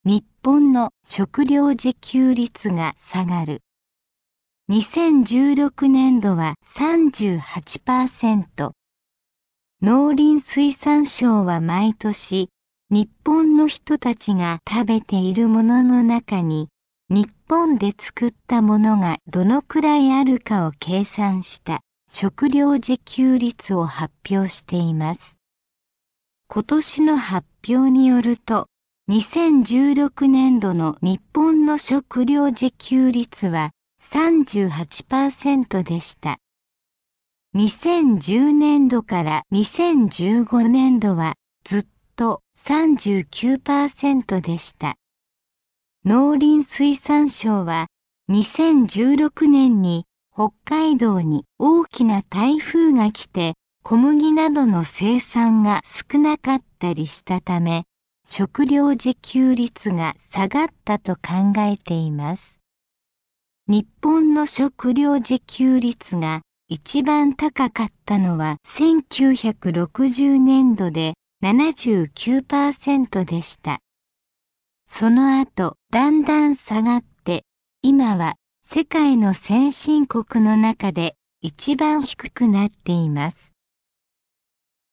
日本の食料自給率が下がる。2016年度は 38%。農林水産省は毎年、日本の人たちが食べているものの中に、日本で作ったものがどのくらいあるかを計算した食料自給率を発表しています。今年の発表によると、2016年度の日本の食料自給率は 38% でした。2010年度から2015年度はずっと 39% でした。農林水産省は2016年に北海道に大きな台風が来て小麦などの生産が少なかったりしたため、食料自給率が下がったと考えています。日本の食料自給率が一番高かったのは1960年度で 79% でした。その後、だんだん下がって、今は世界の先進国の中で一番低くなっています。